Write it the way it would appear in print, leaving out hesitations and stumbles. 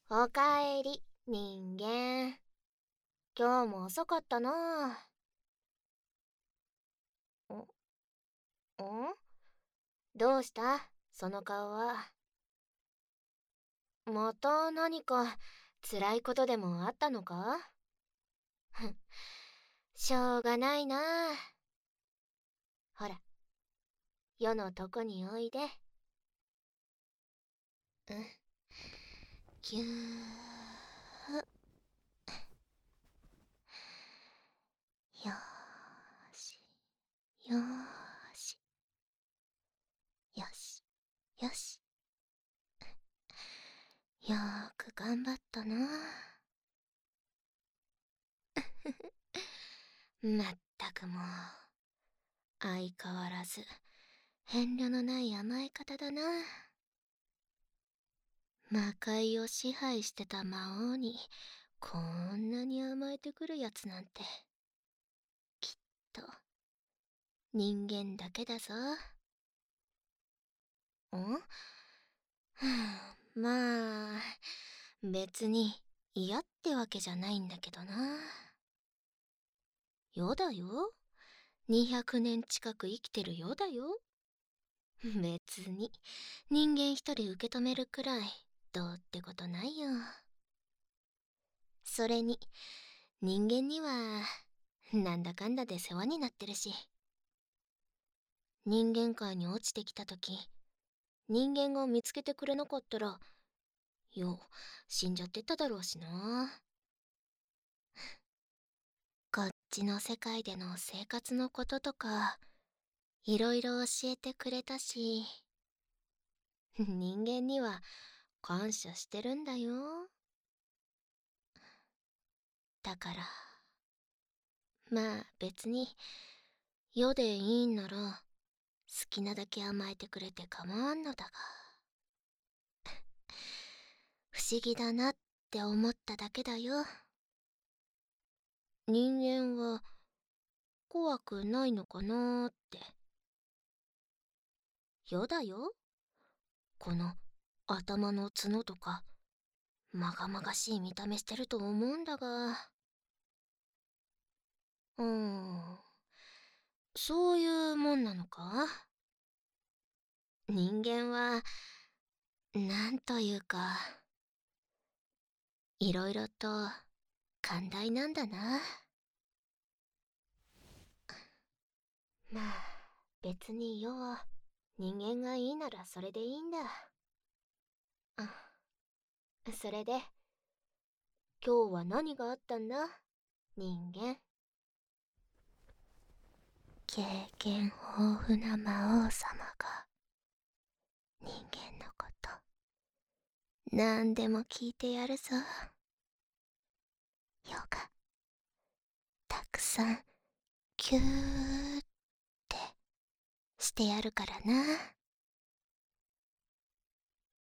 おかえり、人間。今日も遅かったな。んどうしたその顔は。また何か辛いことでもあったのか？しょうがないな。ほら、世のとこにおいで。うん。ぎゅー。よーし。よーし。よし。よし。よーく頑張ったな。まったくもう、相変わらず遠慮のない甘え方だな。魔界を支配してた魔王にこんなに甘えてくるやつなんて、きっと人間だけだぞ。まあ別に嫌ってわけじゃないんだけどな。世だよ。200年近く生きてる世だよ。別に人間一人受け止めるくらいどうってことないよ。それに人間にはなんだかんだで世話になってるし、人間界に落ちてきた時人間が見つけてくれなかったら死んじゃってただろうしな。こっちの世界での生活のこととかいろいろ教えてくれたし、人間には感謝してるんだよ。だからまあ別に世でいいんなら好きなだけ甘えてくれて構わんのだが、不思議だなって思っただけだよ。人間は怖くないのかなーって。世だよ。この頭の角とかまがまがしい見た目してると思うんだが、そういうもんなのか？人間はなんというかいろいろと寛大なんだな。まあ別に人間がいいならそれでいいんだ。それで今日は何があったんだ人間。経験豊富な魔王様が人間のこと何でも聞いてやるぞ。世がたくさんキューってしてやるからな。